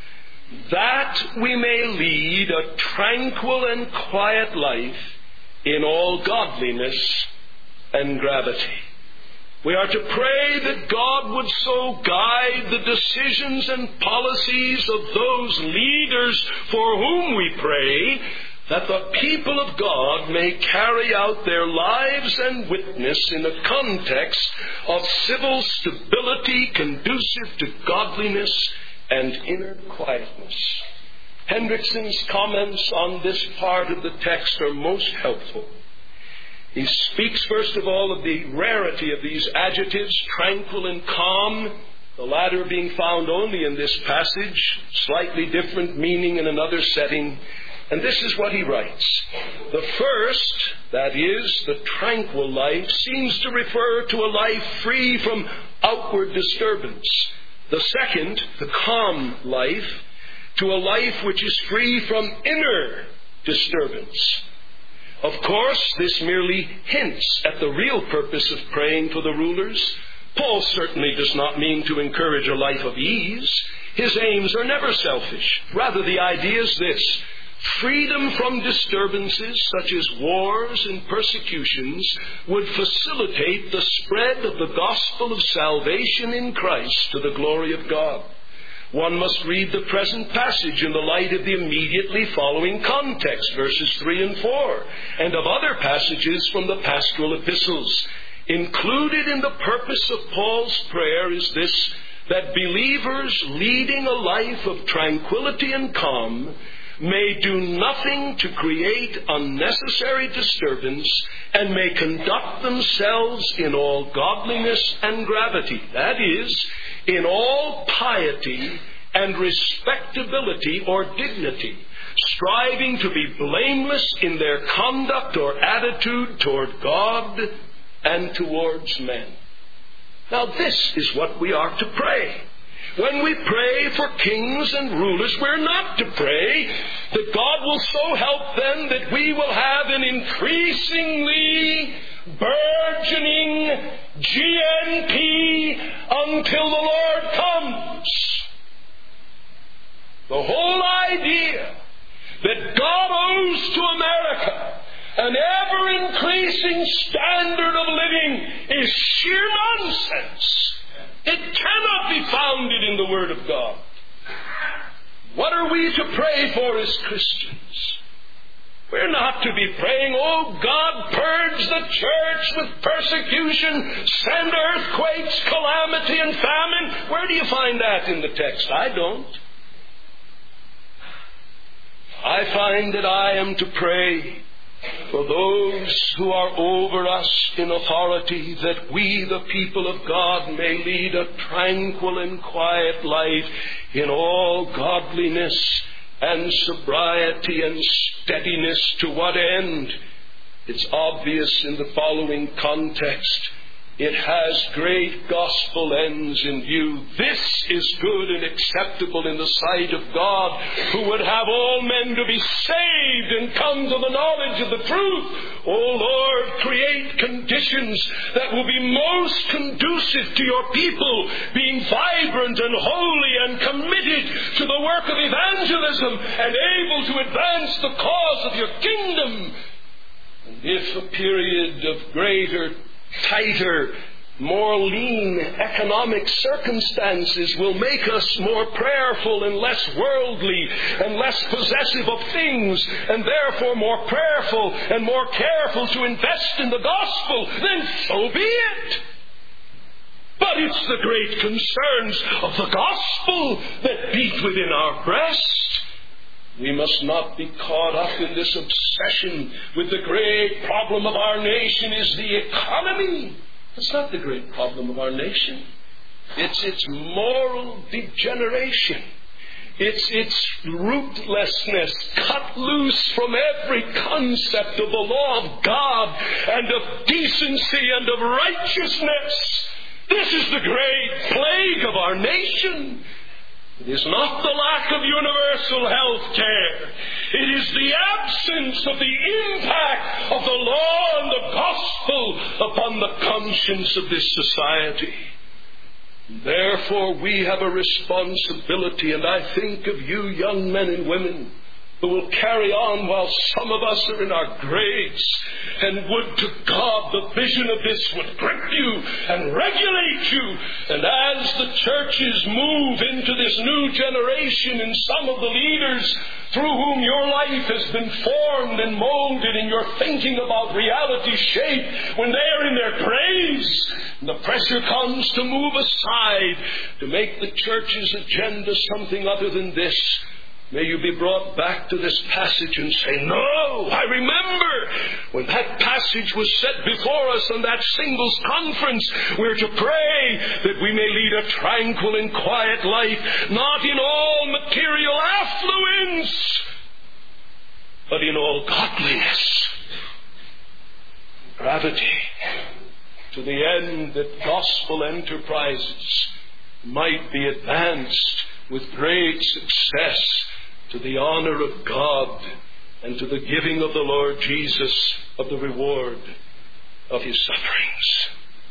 That we may lead a tranquil and quiet life in all godliness and gravity. We are to pray that God would so guide the decisions and policies of those leaders for whom we pray, that the people of God may carry out their lives and witness in a context of civil stability conducive to godliness and inner quietness. Hendrickson's comments on this part of the text are most helpful. He speaks first of all of the rarity of these adjectives, tranquil and calm, the latter being found only in this passage, slightly different meaning in another setting. And this is what he writes. The first, that is, the tranquil life, seems to refer to a life free from outward disturbance. The second, the calm life, to a life which is free from inner disturbance. Of course, this merely hints at the real purpose of praying for the rulers. Paul certainly does not mean to encourage a life of ease. His aims are never selfish. Rather, the idea is this: freedom from disturbances such as wars and persecutions would facilitate the spread of the gospel of salvation in Christ to the glory of God. One must read the present passage in the light of the immediately following context, verses 3 and 4, and of other passages from the pastoral epistles. Included in the purpose of Paul's prayer is this: that believers leading a life of tranquility and calm may do nothing to create unnecessary disturbance, and may conduct themselves in all godliness and gravity, that is, in all piety and respectability or dignity, striving to be blameless in their conduct or attitude toward God and towards men. Now, this is what we are to pray. When we pray for kings and rulers, we're not to pray that God will so help them that we will have an increasingly burgeoning GNP until the Lord comes. The whole idea that God owes to America an ever-increasing standard of living is sheer nonsense. It cannot be founded in the Word of God. What are we to pray for as Christians? We're not to be praying, "Oh God, purge the church with persecution, send earthquakes, calamity, and famine." Where do you find that in the text? I don't. I find that I am to pray for those who are over us in authority, that we, the people of God, may lead a tranquil and quiet life in all godliness and sobriety and steadiness. To what end? It's obvious in the following context. It has great gospel ends in view. This is good and acceptable in the sight of God, who would have all men to be saved and come to the knowledge of the truth. O Lord, create conditions that will be most conducive to your people being vibrant and holy and committed to the work of evangelism and able to advance the cause of your kingdom. And if a period of greater, tighter, more lean economic circumstances will make us more prayerful and less worldly and less possessive of things, and therefore more prayerful and more careful to invest in the gospel, then so be it. But it's the great concerns of the gospel that beat within our breast. We must not be caught up in this obsession with the great problem of our nation is the economy. It's not the great problem of our nation. It's its moral degeneration. It's rootlessness, cut loose from every concept of the law of God and of decency and of righteousness. This is the great plague of our nation. It is not the lack of universal health care. It is the absence of the impact of the law and the gospel upon the conscience of this society. Therefore, we have a responsibility, and I think of you young men and women who will carry on while some of us are in our graves. And would to God the vision of this would grip you and regulate you. And as the churches move into this new generation, and some of the leaders through whom your life has been formed and molded and your thinking about reality shaped, when they are in their graves, and the pressure comes to move aside to make the church's agenda something other than this, may you be brought back to this passage and say, "No, I remember when that passage was set before us on that singles conference. We're to pray that we may lead a tranquil and quiet life, not in all material affluence, but in all godliness, gravity, to the end that gospel enterprises might be advanced with great success to the honor of God and to the giving of the Lord Jesus of the reward of his sufferings.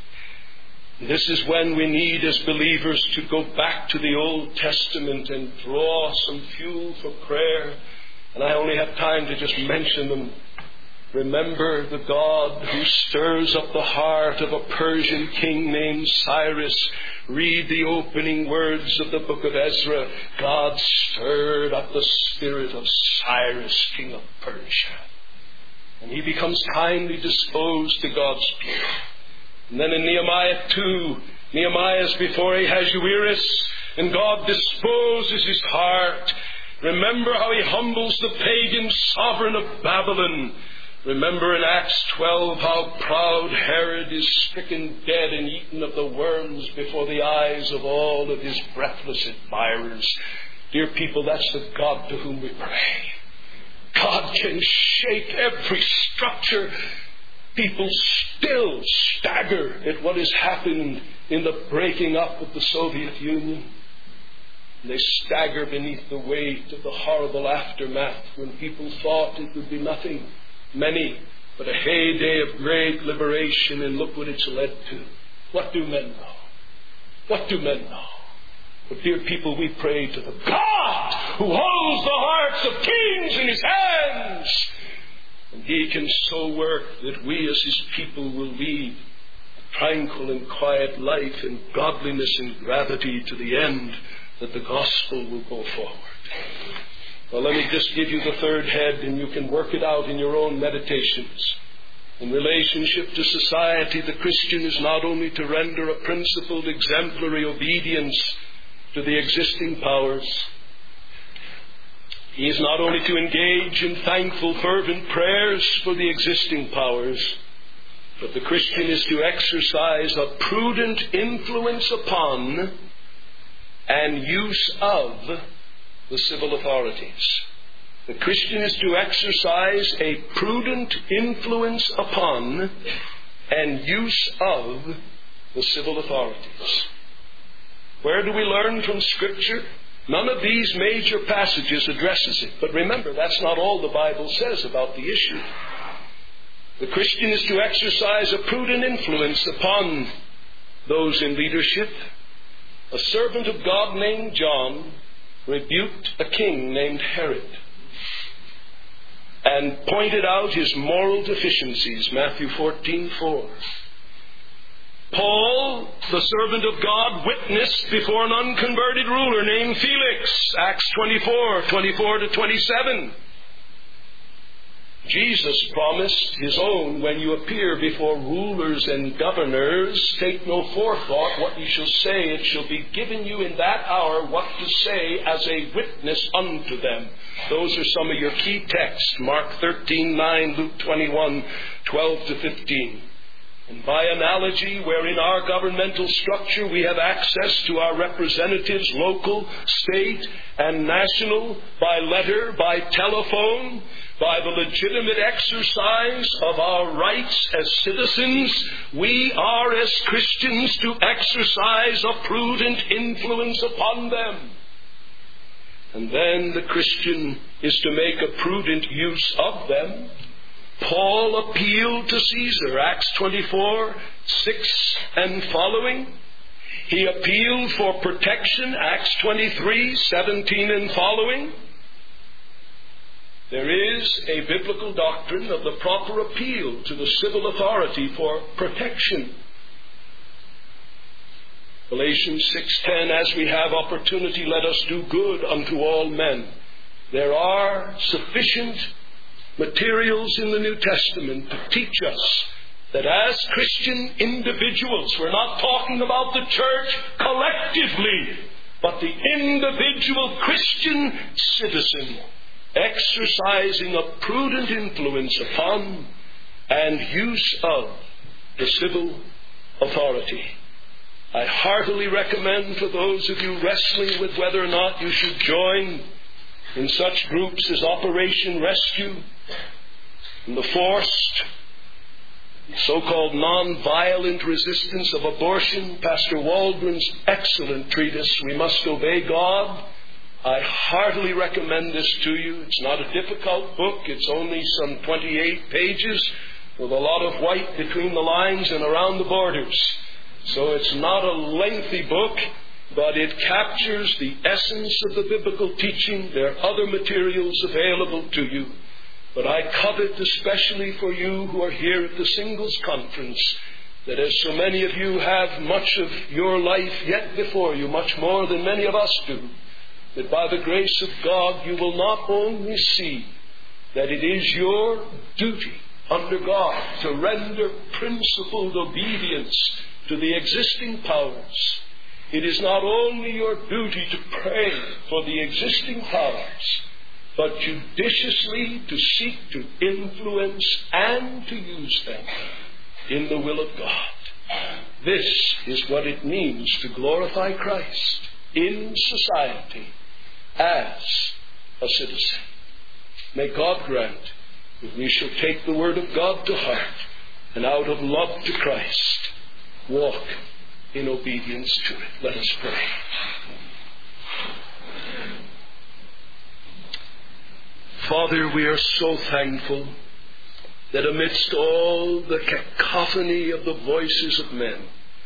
This is when we need as believers to go back to the Old Testament and draw some fuel for prayer. And I only have time to just mention them. Remember the God who stirs up the heart of a Persian king named Cyrus. Read the opening words of the book of Ezra. God stirred up the spirit of Cyrus, king of Persia. And he becomes kindly disposed to God's people. And then in Nehemiah 2, Nehemiah's before Ahasuerus, and God disposes his heart. Remember how he humbles the pagan sovereign of Babylon. Remember in Acts 12 how proud Herod is stricken dead and eaten of the worms before the eyes of all of his breathless admirers. Dear people, that's the God to whom we pray. God can shake every structure. People still stagger at what has happened in the breaking up of the Soviet Union. They stagger beneath the weight of the horrible aftermath when people thought it would be nothing, many, but a heyday of great liberation, and look what it's led to. What do men know? What do men know? But dear people, we pray to the God who holds the hearts of kings in his hands. And he can so work that we as his people will lead a tranquil and quiet life in godliness and gravity to the end that the gospel will go forward. Well, let me just give you the third head, and you can work it out in your own meditations. In relationship to society, the Christian is not only to render a principled, exemplary obedience to the existing powers. He is not only to engage in thankful, fervent prayers for the existing powers, but the Christian is to exercise a prudent influence upon and use of the civil authorities. The Christian is to exercise a prudent influence upon and use of the civil authorities. Where do we learn from Scripture? None of these major passages addresses it. But remember, that's not all the Bible says about the issue. The Christian is to exercise a prudent influence upon those in leadership. A servant of God named John rebuked a king named Herod and pointed out his moral deficiencies, Matthew 14:4. Paul, the servant of God, witnessed before an unconverted ruler named Felix, Acts 24:24-27. Jesus promised his own, when you appear before rulers and governors, take no forethought what you shall say. It shall be given you in that hour what to say as a witness unto them. Those are some of your key texts. Mark 13:9, Luke 21:12-15. And by analogy, where in our governmental structure we have access to our representatives, local, state, and national, by letter, by telephone, by the legitimate exercise of our rights as citizens, we are as Christians to exercise a prudent influence upon them. And then the Christian is to make a prudent use of them. Paul appealed to Caesar, Acts 24:6 and following. He appealed for protection, Acts 23:17 and following. There is a biblical doctrine of the proper appeal to the civil authority for protection. Galatians 6:10, as we have opportunity, let us do good unto all men. There are sufficient materials in the New Testament to teach us that as Christian individuals, we're not talking about the church collectively, but the individual Christian citizen exercising a prudent influence upon and use of the civil authority. I heartily recommend for those of you wrestling with whether or not you should join in such groups as Operation Rescue and the Forced so-called non-violent resistance of abortion, Pastor Waldron's excellent treatise, We Must Obey God. I heartily recommend this to you. It's not a difficult book. It's only some 28 pages with a lot of white between the lines and around the borders. So it's not a lengthy book, but it captures the essence of the biblical teaching. There are other materials available to you. But I covet, especially for you who are here at the Singles Conference, that as so many of you have much of your life yet before you, much more than many of us do, that by the grace of God you will not only see that it is your duty under God to render principled obedience to the existing powers. It is not only your duty to pray for the existing powers, but judiciously to seek to influence and to use them in the will of God. This is what it means to glorify Christ in society as a citizen. May God grant that we shall take the Word of God to heart and out of love to Christ walk in obedience to it. Let us pray. Father, we are so thankful that amidst all the cacophony of the voices of men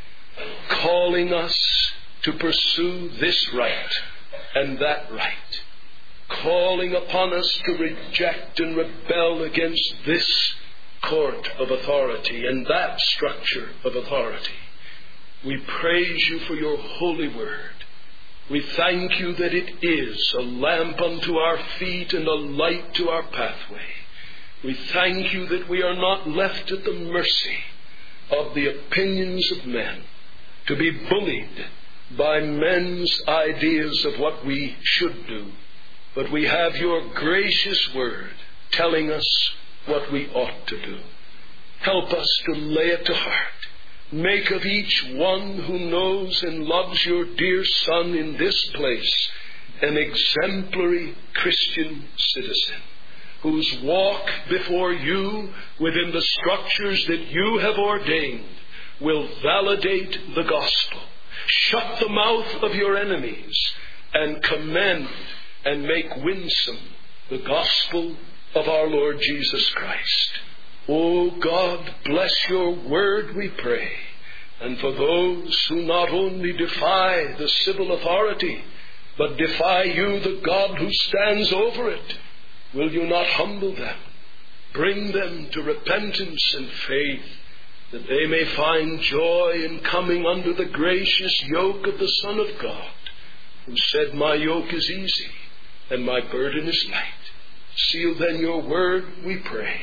calling us to pursue this right and that right, calling upon us to reject and rebel against this court of authority and that structure of authority, we praise you for your holy word. We thank you that it is a lamp unto our feet and a light to our pathway. We thank you that we are not left at the mercy of the opinions of men, to be bullied by men's ideas of what we should do. But we have your gracious word telling us what we ought to do. Help us to lay it to heart. Make of each one who knows and loves your dear Son in this place an exemplary Christian citizen, whose walk before you within the structures that you have ordained will validate the gospel, shut the mouth of your enemies, and commend and make winsome the gospel of our Lord Jesus Christ. O God, bless your word, we pray. And for those who not only defy the civil authority, but defy you, the God who stands over it, will you not humble them? Bring them to repentance and faith, that they may find joy in coming under the gracious yoke of the Son of God, who said, my yoke is easy and my burden is light. Seal then your word, we pray.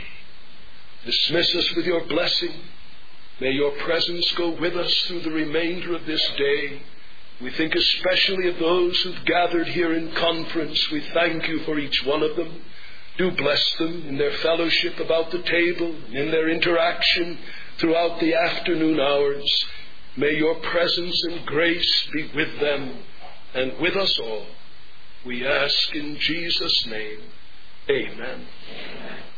Dismiss us with your blessing. May your presence go with us through the remainder of this day. We think especially of those who've gathered here in conference. We thank you for each one of them. Do bless them in their fellowship about the table, in their interaction throughout the afternoon hours. May your presence and grace be with them and with us all. We ask in Jesus' name. Amen.